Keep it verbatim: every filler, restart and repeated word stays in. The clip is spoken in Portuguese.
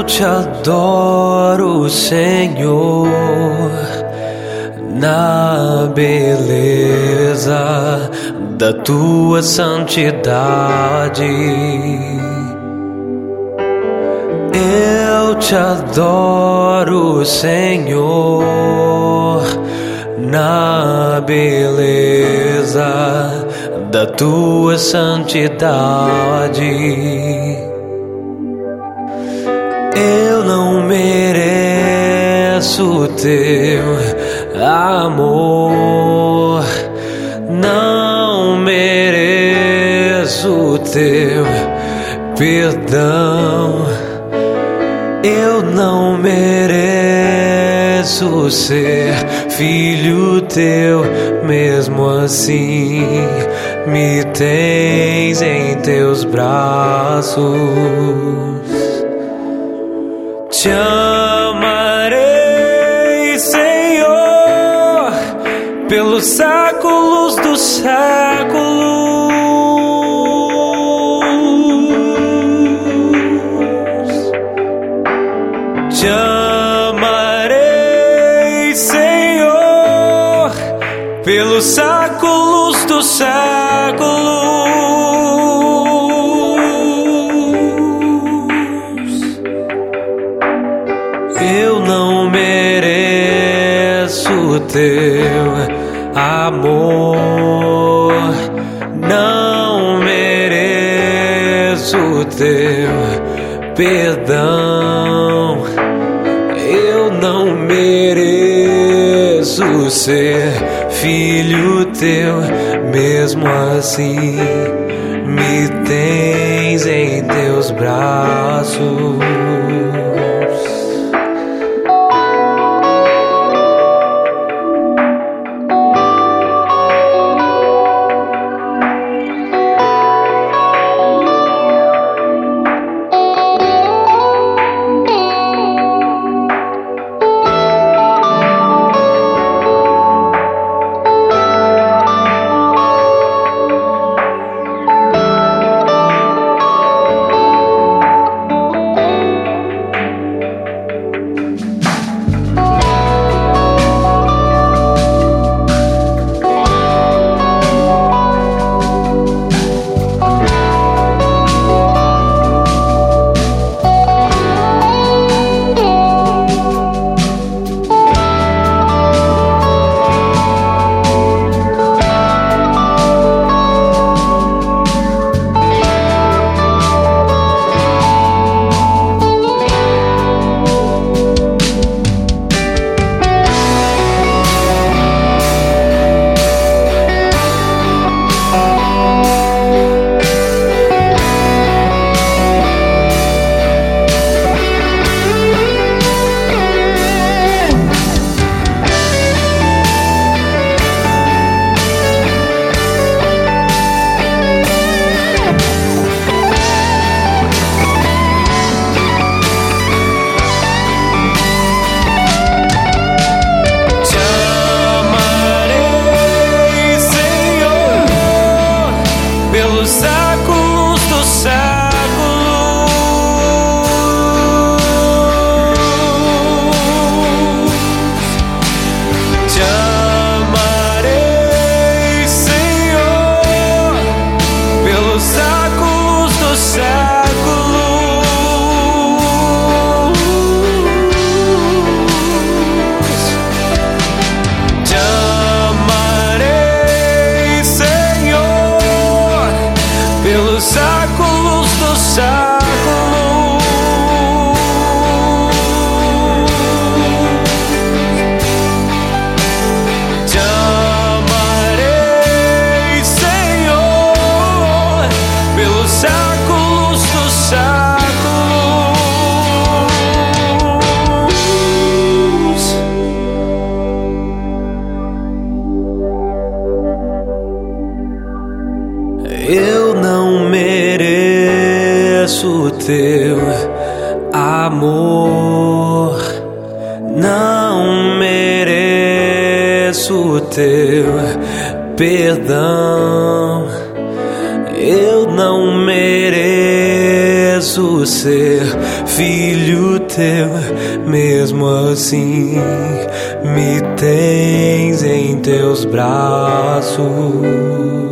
te adoro, Senhor, na beleza da tua santidade. Eu te adoro, Senhor, na beleza da tua santidade. Eu não mereço teu amor, não mereço teu perdão. Eu não mereço ser filho teu, mesmo assim me tens em teus braços. Te amarei, Senhor, pelos séculos dos séculos. Te amarei, Senhor, pelos séculos dos séculos. Eu não mereço teu amor, não mereço teu perdão. Eu não mereço ser filho teu, mesmo assim me tens em teus braços. Séculos dos séculos, te amarei, Senhor, pelos séculos dos séculos. Te amarei, Senhor, pelos séculos dos séculos. Te amarei, Senhor, pelos séculos dos séculos. Eu não mereço teu amor, não mereço teu perdão. Eu não mereço mereço ser filho teu. Mesmo assim, me tens em teus braços.